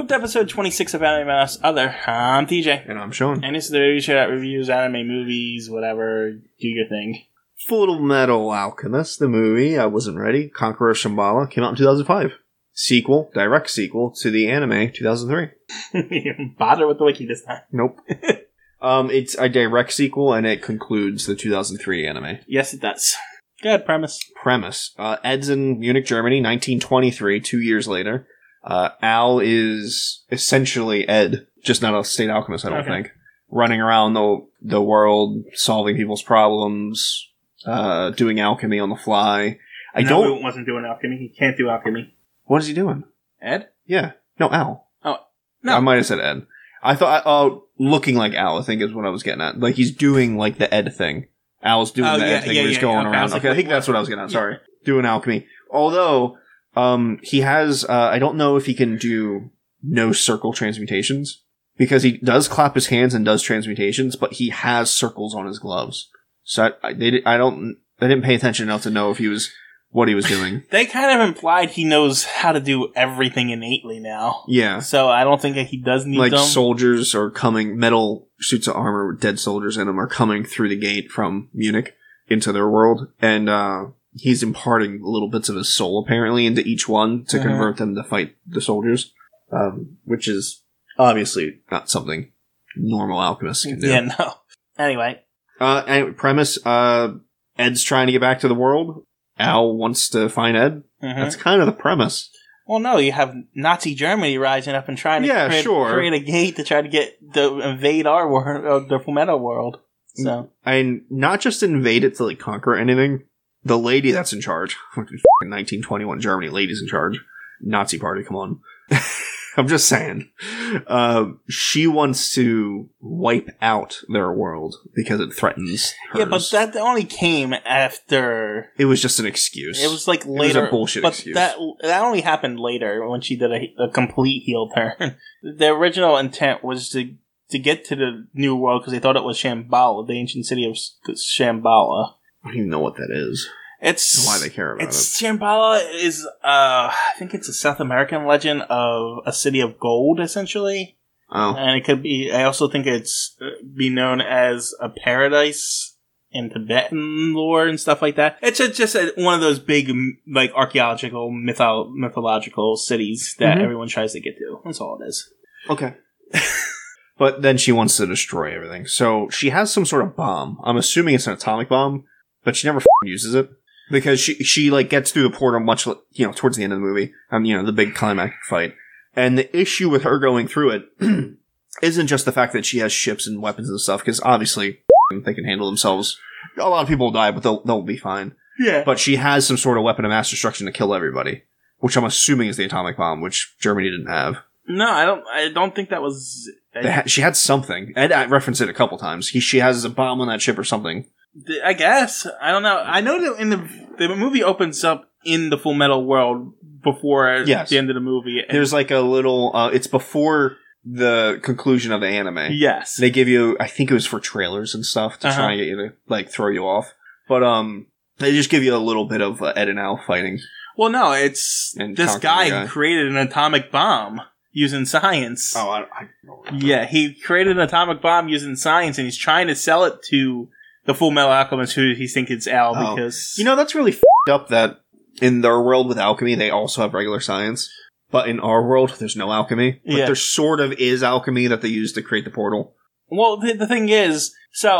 to episode 26 of Anime Mouse Other. I'm TJ. And I'm Sean. And this is the review show that reviews anime, movies, whatever. Do your thing. Full Metal Alchemist, the movie, I wasn't ready. Conqueror Shambhala came out in 2005. Sequel, direct sequel to the anime 2003. You didn't bother with the wiki this time. Nope. It's a direct sequel and it concludes the 2003 anime. Yes, it does. Good premise. Ed's in Munich, Germany, 1923, 2 years later. Al is essentially Ed, just not a state alchemist, I don't think. Running around the world, solving people's problems, doing alchemy on the fly. He wasn't doing alchemy. He can't do alchemy. What is he doing? Ed? Yeah. No, Al. Oh, no. I might have said Ed. I thought, looking like Al, I think is what I was getting at. Like, he's doing, like, the Ed thing. Al's doing the Ed thing where he's going around. Okay, I think that's what I was getting at. Sorry. Doing alchemy. Although, he has, I don't know if he can do no circle transmutations. Because he does clap his hands and does transmutations, but he has circles on his gloves. So I didn't pay attention enough to know if what he was doing. They kind of implied he knows how to do everything innately now. Yeah. So I don't think that he does need them. Soldiers are coming, metal suits of armor with dead soldiers in them are coming through the gate from Munich into their world. And he's imparting little bits of his soul, apparently, into each one to convert them to fight the soldiers. Which is obviously not something normal alchemists can do. Yeah, no. Anyway, premise, Ed's trying to get back to the world. Al wants to find Ed. That's kind of the premise. Well, no, you have Nazi Germany rising up and trying to create a gate to try to invade our world, the Fullmetal world. So, and not just invade it to like conquer anything. The lady that's in charge, 1921 Germany, ladies in charge, Nazi party. Come on. I'm just saying. She wants to wipe out their world because it threatens hers. Yeah, but that only came after... It was just an excuse. It was like later. It was a bullshit excuse. That only happened later when she did a complete heel turn. The original intent was to get to the new world because they thought it was Shambhala, the ancient city of Shambhala. I don't even know what that is. It's why they care about it. Shambhala is, I think it's a South American legend of a city of gold, essentially. Oh. And it could be, I also think it's be known as a paradise in Tibetan lore and stuff like that. It's just one of those big, like, archaeological, mythological cities that everyone tries to get to. That's all it is. Okay. But then she wants to destroy everything. So she has some sort of bomb. I'm assuming it's an atomic bomb, but she never uses it. Because she like gets through the portal much, towards the end of the movie. The big climactic fight. And the issue with her going through it isn't just the fact that she has ships and weapons and stuff, because obviously they can handle themselves. A lot of people will die, but they'll be fine. Yeah. But she has some sort of weapon of mass destruction to kill everybody, which I'm assuming is the atomic bomb, which Germany didn't have. No, I don't think that was... She had something. I referenced it a couple times. She has a bomb on that ship or something. I guess. I don't know. I know that in the movie opens up in the Fullmetal world before the end of the movie. There's like a little... it's before the conclusion of the anime. Yes. They give you... I think it was for trailers and stuff to try and get you to like throw you off. But they just give you a little bit of Ed and Al fighting. Well, no. It's... This guy created an atomic bomb using science. Oh, I don't know. Yeah, he created an atomic bomb using science and he's trying to sell it to... the Fullmetal Alchemist, who he thinks it's Al, because... that's really up that in their world with alchemy, they also have regular science. But in our world, there's no alchemy. But there sort of is alchemy that they use to create the portal. Well, the thing is,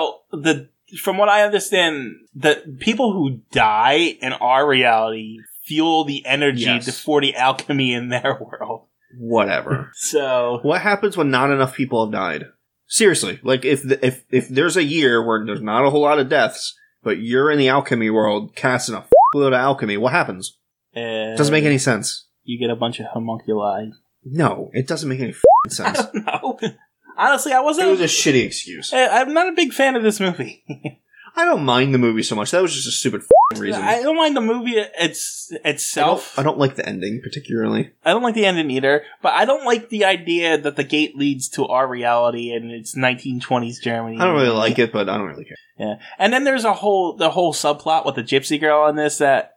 from what I understand, the people who die in our reality fuel the energy for the alchemy in their world. Whatever. So... what happens when not enough people have died? Seriously, like if there's a year where there's not a whole lot of deaths, but you're in the alchemy world casting a load of alchemy, what happens? Doesn't make any sense. You get a bunch of homunculi. No, it doesn't make any sense. I don't know. Honestly, I wasn't... It was a shitty excuse. I'm not a big fan of this movie. I don't mind the movie so much. That was just a stupid reason. I don't mind the movie itself. I don't like the ending, particularly. I don't like the ending either, but I don't like the idea that the gate leads to our reality and it's 1920s Germany. I don't really like it, but I don't really care. Yeah. And then there's the whole subplot with the gypsy girl in this that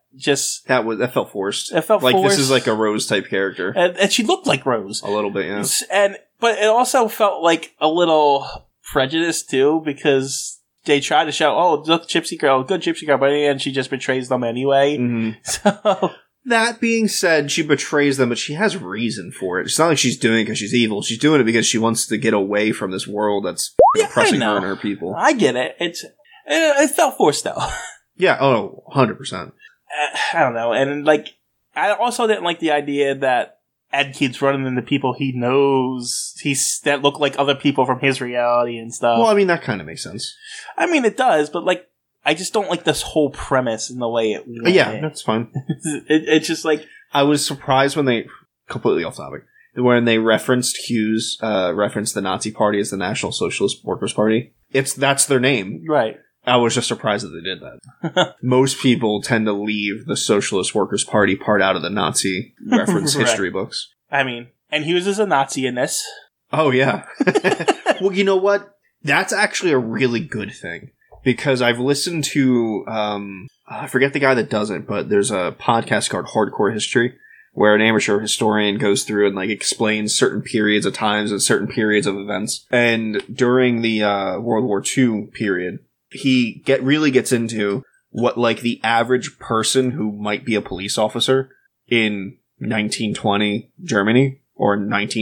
That felt forced. It felt like forced. This is like a Rose type character. And she looked like Rose. A little bit, yeah. But it also felt like a little prejudice, too, because they try to show, oh, look, Gypsy Girl, good Gypsy Girl, but in the end, she just betrays them anyway. Mm-hmm. So... That being said, she betrays them, but she has reason for it. It's not like she's doing it because she's evil. She's doing it because she wants to get away from this world that's oppressing her and her people. I get it. It felt forced, though. Yeah, 100%. I don't know. And, like, I also didn't like the idea that Ed keeps running into people he knows that look like other people from his reality and stuff. Well, I mean, that kind of makes sense. I mean, it does, but, like, I just don't like this whole premise and the way it went. Yeah, that's fine. It's just like... I was surprised when they... Completely off topic. When they referenced Hughes, referenced the Nazi Party as the National Socialist Workers' Party. That's their name. Right. I was just surprised that they did that. Most people tend to leave the Socialist Workers' Party part out of the Nazi reference history books. I mean, and Hughes is a Nazi in this. Oh, yeah. Well, you know what? That's actually a really good thing. Because I've listened to, I forget the guy that does it, but there's a podcast called Hardcore History, where an amateur historian goes through and, like, explains certain periods of times and certain periods of events. And during the World War II period, he really gets into what, like, the average person who might be a police officer in 1920 Germany, or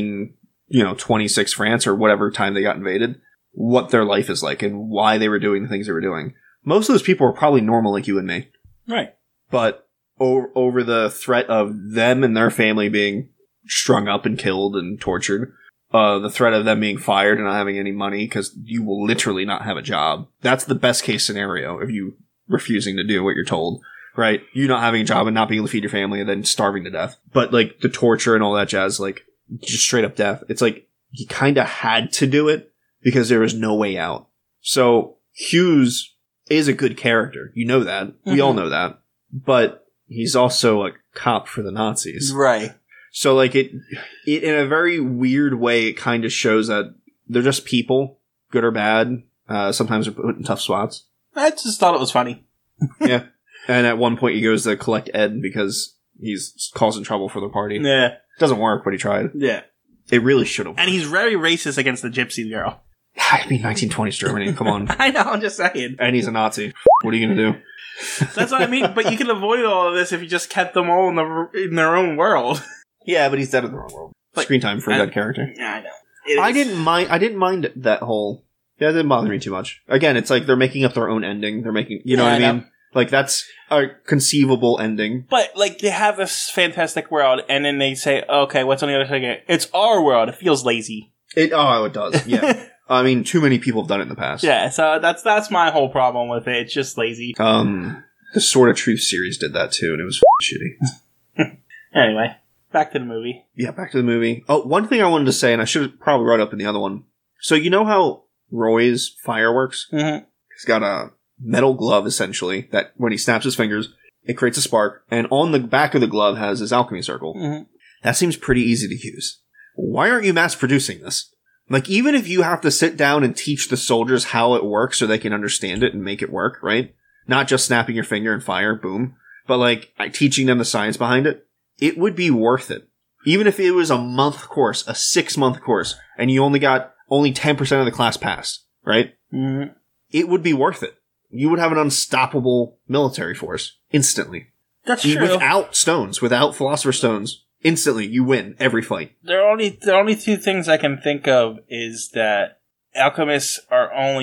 1926 France, or whatever time they got invaded, what their life is like and why they were doing the things they were doing. Most of those people are probably normal like you and me. Right. But over the threat of them and their family being strung up and killed and tortured, the threat of them being fired and not having any money because you will literally not have a job. That's the best case scenario of you refusing to do what you're told, right? You not having a job and not being able to feed your family and then starving to death. But, like, the torture and all that jazz, like, just straight up death. It's like, he kind of had to do it because there was no way out. So, Hughes is a good character. You know that. Mm-hmm. We all know that. But he's also a cop for the Nazis. Right. So, like, it in a very weird way, it kind of shows that they're just people, good or bad. Sometimes they're put in tough spots. I just thought it was funny. Yeah. And at one point he goes to collect Ed because he's causing trouble for the party. Yeah. It doesn't work, but he tried. Yeah. It really should have worked. And he's very racist against the Gypsy Girl. I mean, 1920s Germany, come on. I know, I'm just saying. And he's a Nazi. What are you going to do? That's what I mean, but you could avoid all of this if you just kept them all in their own world. Yeah, but he's dead in the wrong world. But, screen time for a dead character. Yeah, I know. I didn't mind that whole... Yeah, it didn't bother me too much. Again, it's like they're making up their own ending. They're making... You know what I mean? Know. Like, that's a conceivable ending. But, like, they have this fantastic world, and then they say, okay, what's on the other side? It's our world. It feels lazy. It does, yeah. I mean, too many people have done it in the past. Yeah, so that's my whole problem with it. It's just lazy. The Sword of Truth series did that, too, and it was shitty. Anyway, back to the movie. Yeah, back to the movie. Oh, one thing I wanted to say, and I should have probably brought up in the other one. So, you know how Roy's fireworks? Mm-hmm. He's got a metal glove, essentially, that when he snaps his fingers, it creates a spark, and on the back of the glove has his alchemy circle. Mm-hmm. That seems pretty easy to use. Why aren't you mass producing this? Like, even if you have to sit down and teach the soldiers how it works so they can understand it and make it work, right? Not just snapping your finger and fire, boom. But, like, teaching them the science behind it, it would be worth it. Even if it was a month course, a 6-month course, and you only 10% of the class passed, right? Mm-hmm. It would be worth it. You would have an unstoppable military force instantly. That's true. Without stones, without Philosopher's Stones, instantly you win every fight. The only two things I can think of is that alchemists are only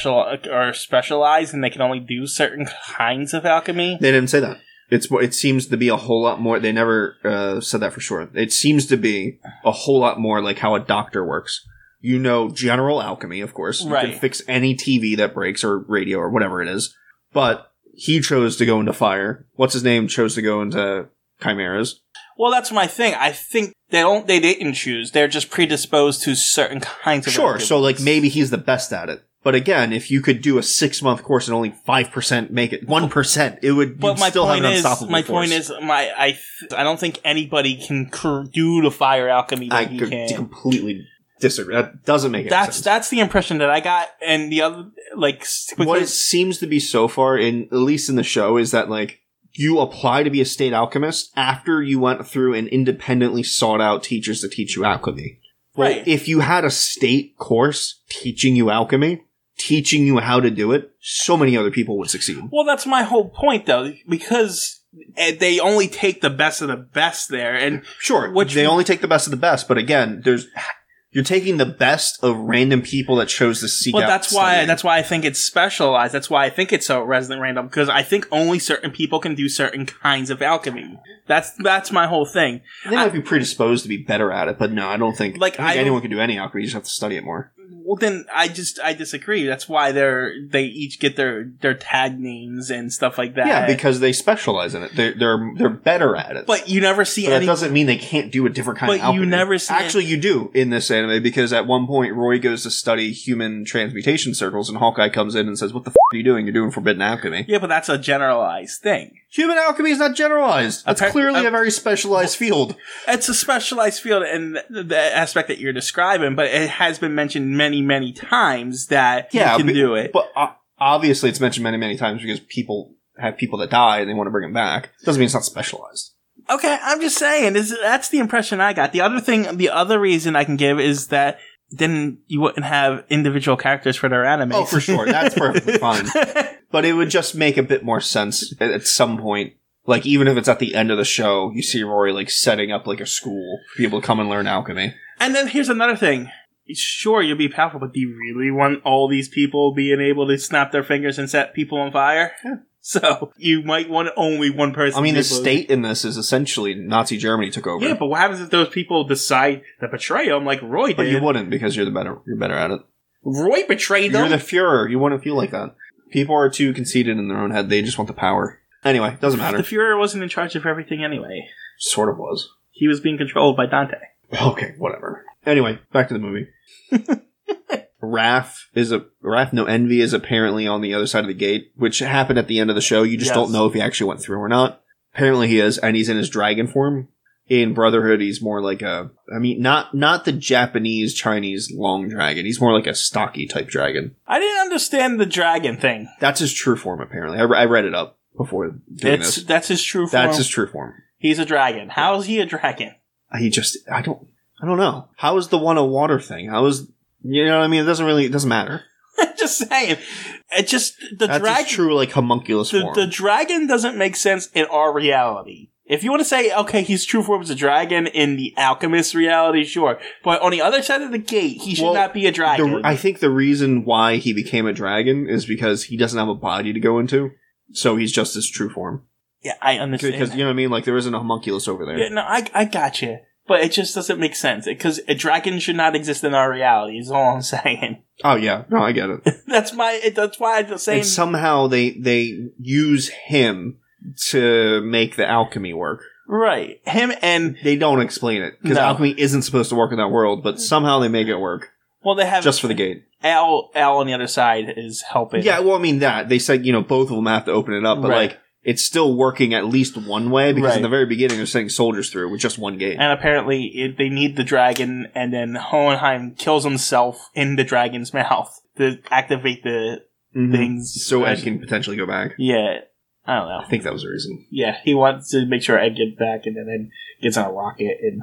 specialized and they can only do certain kinds of alchemy. They didn't say that. It seems to be a whole lot more. They never said that for sure. It seems to be a whole lot more like how a doctor works. You know, general alchemy, of course. You can fix any TV that breaks or radio or whatever it is. But he chose to go into fire. What's his name chose to go into chimeras. Well, that's my thing. I think they didn't choose. They're just predisposed to certain kinds of Sure, activities. So like maybe he's the best at it. But again, if you could do a 6-month course and only 5% make it, 1%, it would still have an unstoppable my force. point is, I don't think anybody can do the fire alchemy that he can. Completely disagree. That doesn't make any sense. That's the impression that I got, and the other, like... What it seems to be so far, at least in the show, is that, like, you apply to be a state alchemist after you went through and independently sought out teachers to teach you alchemy. Well, Right. if you had a state course teaching you alchemy, teaching you how to do it, so many other people would succeed. Well, that's my whole point, though, because they only take the best of the best there, and Sure, they only take the best of the best, but again, you're taking the best of random people that chose to seek out. That's why I think it's specialized. That's why I think it's so resident random, because I think only certain people can do certain kinds of alchemy. That's my whole thing. They might be predisposed to be better at it, but no, I don't think anyone can do any alchemy. You just have to study it more. Well, then I disagree. That's why they each get their tag names and stuff like that. Yeah, because they specialize in it. They're better at it. But you never see But any. that doesn't mean they can't do a different kind of alchemy. You never see. Actually, you do in this anime, because at one point Roy goes to study human transmutation circles, and Hawkeye comes in and says, "What the f*** are you doing? You're doing forbidden alchemy." Yeah, but that's a generalized thing. Human alchemy is not generalized. That's clearly a very specialized field. It's a specialized field in the aspect that you're describing, but it has been mentioned many, many times that you can do it. But obviously it's mentioned many, many times because people have people that die and they want to bring them back. Doesn't mean it's not specialized. Okay, I'm just saying, that's the impression I got. The other reason I can give is that then you wouldn't have individual characters for their anime. Oh, for sure. That's perfectly fine. But it would just make a bit more sense at some point. Like, even if it's at the end of the show, you see Rory, like, setting up, like, a school for people to come and learn alchemy. And then here's another thing. Sure, you'll be powerful, but do you really want all these people being able to snap their fingers and set people on fire? Yeah. So, you might want only one person. I mean, the state in this is essentially Nazi Germany took over. Yeah, but what happens if those people decide to betray them like Roy did? But you wouldn't, because you're better at it. Roy betrayed them? You're the Fuhrer. You wouldn't feel like that. People are too conceited in their own head. They just want the power. Anyway, doesn't matter. The Fuhrer wasn't in charge of everything anyway. Sort of was. He was being controlled by Dante. Okay, whatever. Anyway, back to the movie. Envy is apparently on the other side of the gate, which happened at the end of the show. You just don't know if he actually went through or not. Apparently he is, and he's in his dragon form. In Brotherhood, he's more like not the Japanese, Chinese long dragon. He's more like a stocky type dragon. I didn't understand the dragon thing. That's his true form, apparently. I read it up before doing this. That's his true form? That's his true form. He's a dragon. How is he a dragon? I don't know. How is the one a water thing? You know what I mean? It doesn't matter. I'm just saying. That's his true, like, homunculus form. The dragon doesn't make sense in our reality. If you want to say, okay, his true form is a dragon in the alchemist reality, sure. But on the other side of the gate, he should not be a dragon. I think the reason why he became a dragon is because he doesn't have a body to go into. So he's just his true form. Yeah, I understand. Because, you know what I mean? Like, there isn't a homunculus over there. Yeah, no, I gotcha. But it just doesn't make sense. Because a dragon should not exist in our reality, is all I'm saying. Oh, yeah. No, I get it. That's why I'm saying. And somehow they use him to make the alchemy work. Right. Him and... They don't explain it. Because alchemy isn't supposed to work in that world, but somehow they make it work. Well, they have... Just for the gate. Al on the other side is helping. Yeah, well, I mean, they said, both of them have to open it up, but, like, it's still working at least one way, because in the very beginning they're sending soldiers through with just one gate. And apparently they need the dragon, and then Hohenheim kills himself in the dragon's mouth to activate the things. So Ed can potentially go back. Yeah. I don't know. I think that was the reason. Yeah, he wants to make sure Ed gets back, and then Ed gets on a rocket. And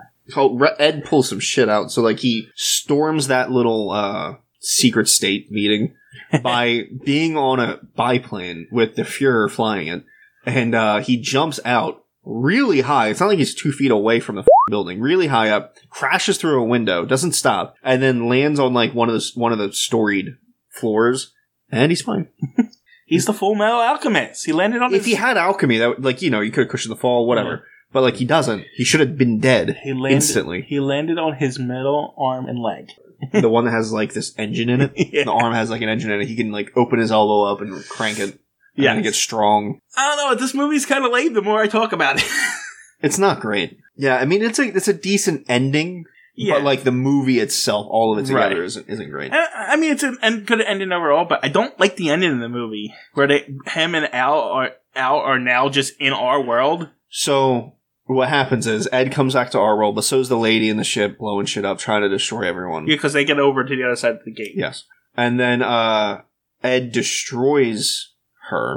Ed pulls some shit out. So, like, he storms that little secret state meeting by being on a biplane with the Fuhrer flying it. And he jumps out really high. It's not like he's 2 feet away from the building. Really high up, crashes through a window, doesn't stop, and then lands on, like, one of the storied floors, and he's fine. He's the Full Metal Alchemist. He landed on If he had alchemy, that would, like, you could have cushioned the fall, whatever. Yeah. But, like, he doesn't. He should have been dead instantly. He landed on his middle arm and leg. The one that has, like, this engine in it. Yeah. The arm has, like, an engine in it. He can, like, open his elbow up and crank it. Yeah. And it gets strong. I don't know. This movie's kind of lame the more I talk about it. It's not great. Yeah, I mean, it's a decent ending. Yeah. But, like, the movie itself, all of it together isn't great. I mean, it's a good ending overall, but I don't like the ending of the movie, where him and Al are now just in our world. So, what happens is, Ed comes back to our world, but so's the lady in the ship, blowing shit up, trying to destroy everyone. Yeah, because they get over to the other side of the gate. Yes. And then, Ed destroys her,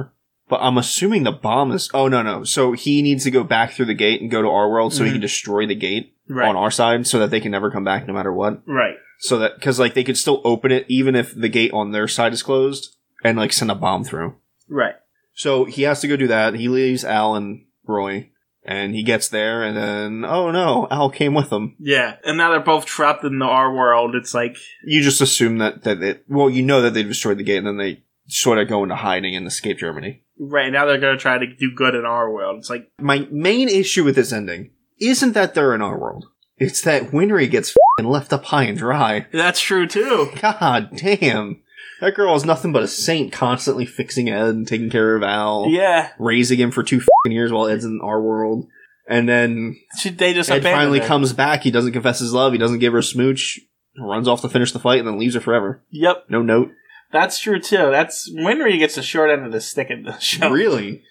But I'm assuming the bomb is... Oh, no. So he needs to go back through the gate and go to our world so he can destroy the gate on our side so that they can never come back no matter what. Right. So that... Because, like, they could still open it even if the gate on their side is closed and, like, send a bomb through. Right. So he has to go do that. He leaves Al and Roy... And he gets there, and then, oh no, Al came with him. Yeah, and now they're both trapped in our world. It's like... You just assume that you know that they destroyed the gate, and then they sort of go into hiding and escape Germany. Right, now they're going to try to do good in our world. It's like... My main issue with this ending isn't that they're in our world. It's that Winry gets f***ing left up high and dry. That's true, too. God damn. That girl is nothing but a saint, constantly fixing Ed and taking care of Al. Yeah. Raising him for 2 f***ing years while Ed's in our world. And then they just Ed finally comes back. He doesn't confess his love. He doesn't give her a smooch. Runs off to finish the fight and then leaves her forever. Yep. No note. That's true, too. That's Winry gets the short end of the stick in the show. Really?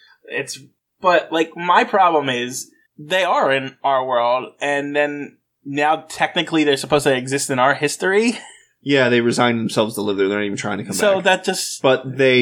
But, like, my problem is they are in our world, and then now technically they're supposed to exist in our history. Yeah, they resigned themselves to live there. They're not even trying to come back. So that just... But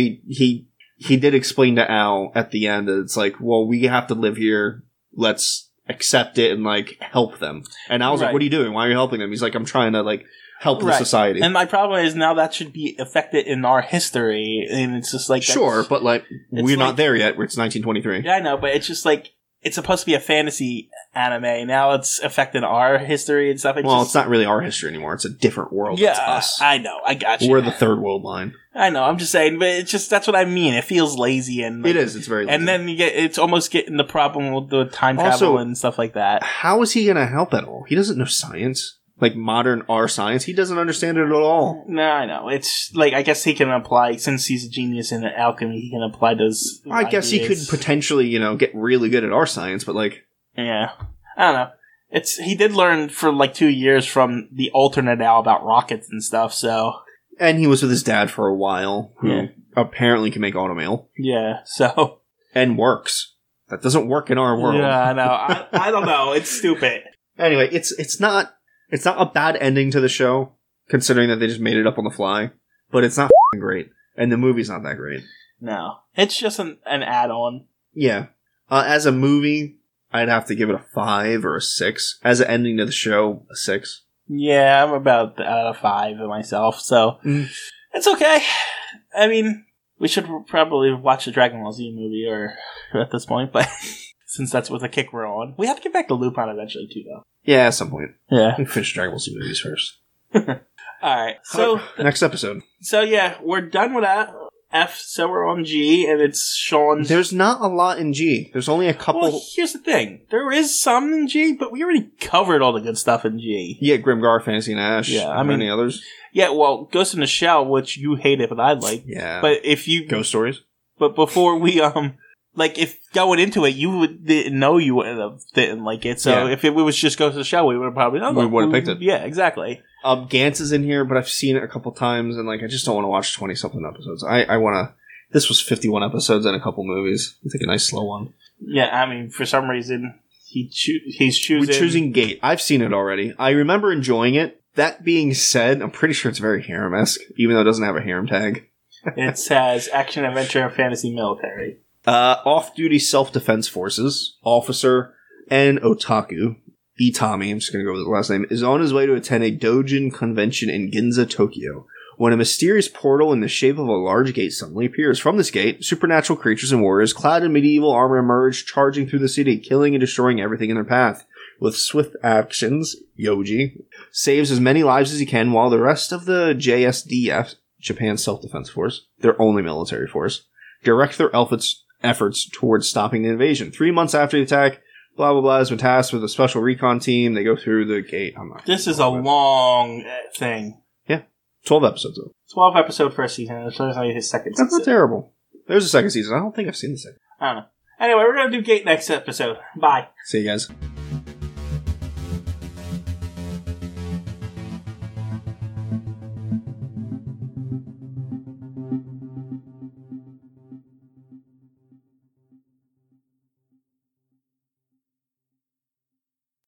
he did explain to Al at the end that it's like, well, we have to live here. Let's accept it and, like, help them. And Al's like, what are you doing? Why are you helping them? He's like, I'm trying to, like, help the society. And my problem is now that should be affected in our history. And it's just like... Sure, but, like, we're not there yet. It's 1923. Yeah, I know, but it's just like... It's supposed to be a fantasy anime. Now it's affecting our history and stuff. It's not really our history anymore. It's a different world. Yeah, it's us. I know. I got you. We're the third world line. I know. I'm just saying, but it's just that's what I mean. It feels lazy, and like, it is. It's very lazy. And then it's almost getting the problem with the time travel and stuff like that. How is he going to help at all? He doesn't know science. Like modern R science, he doesn't understand it at all. No, I know. It's like, I guess he can apply, since he's a genius in alchemy, he can apply those I guess he could potentially, get really good at R science, but like... Yeah. I don't know. He did learn for like 2 years from the alternate Al about rockets and stuff, so... And he was with his dad for a while, who apparently can make automail. Yeah, so... And works. That doesn't work in our world. Yeah, I know. I don't know. It's stupid. Anyway, it's not a bad ending to the show, considering that they just made it up on the fly, but it's not f***ing great. And the movie's not that great. No. It's just an add-on. Yeah. As a movie, I'd have to give it a 5 or a 6. As an ending to the show, a 6. Yeah, I'm about out of 5 myself, so it's okay. I mean, we should probably watch the Dragon Ball Z movie or at this point, but since that's what the kick we're on. We have to get back to Lupin eventually, too, though. Yeah, at some point. Yeah. We can finish Dragon Ball Z movies first. Alright, so... Next episode. So, yeah, we're done with that. F, so we're on G, and it's Sean's... There's not a lot in G. There's only a couple... Well, here's the thing. There is some in G, but we already covered all the good stuff in G. Yeah, Grimgar, Fantasy and Ash. Yeah, I mean... Any others? Yeah, well, Ghost in the Shell, which you hated, but I like. Yeah. But if you... Ghost Stories? But before we, like, if going into it, didn't know you didn't like it, so if it was just Ghost in the Shell, we would have probably... we would have picked it. Yeah, exactly. Gantz is in here, but I've seen it a couple times, and, like, I just don't want to watch 20-something episodes. I want to... This was 51 episodes and a couple movies. I think a nice slow one. Yeah, I mean, for some reason, he's choosing... We're choosing Gate. I've seen it already. I remember enjoying it. That being said, I'm pretty sure it's very harem-esque, even though it doesn't have a harem tag. It has action, adventure, and fantasy military. Off-duty self-defense forces, officer, and otaku, Itami, I'm just going to go with the last name, is on his way to attend a Dojin convention in Ginza, Tokyo. When a mysterious portal in the shape of a large gate suddenly appears. From this gate, supernatural creatures and warriors clad in medieval armor emerge, charging through the city, killing and destroying everything in their path. With swift actions, Yoji saves as many lives as he can, while the rest of the JSDF, Japan's Self-Defense Force, their only military force, direct their efforts towards stopping the invasion. 3 months after the attack, blah blah blah has been tasked with a special recon team. They go through the gate. This is a long thing. 12 episodes, though. 12 episode first season. It's only his second season. That's not terrible. There's a second season. I don't think I've seen the second. I don't know. Anyway, we're going to do Gate next episode. Bye. See you guys.